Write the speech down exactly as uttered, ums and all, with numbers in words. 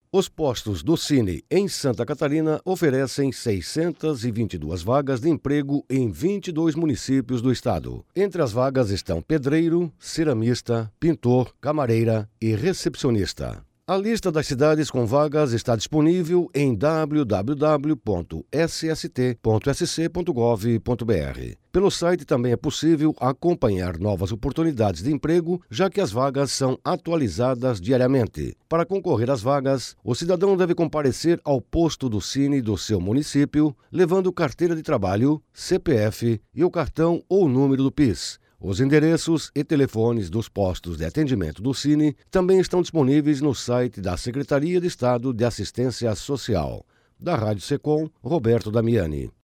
Os postos do Cine em Santa Catarina oferecem seiscentas e vinte e duas vagas de emprego em vinte e dois municípios do estado. Entre as vagas estão pedreiro, ceramista, pintor, camareira e recepcionista. A lista das cidades com vagas está disponível em w w w ponto s s t ponto s c ponto gov ponto b r. Pelo site também é possível acompanhar novas oportunidades de emprego, já que as vagas são atualizadas diariamente. Para concorrer às vagas, o cidadão deve comparecer ao posto do Cine do seu município, levando carteira de trabalho, C P F e o cartão ou número do P I S. Os endereços e telefones dos postos de atendimento do Cine também estão disponíveis no site da Secretaria de Estado de Assistência Social. Da Rádio Secom, Roberto Damiani.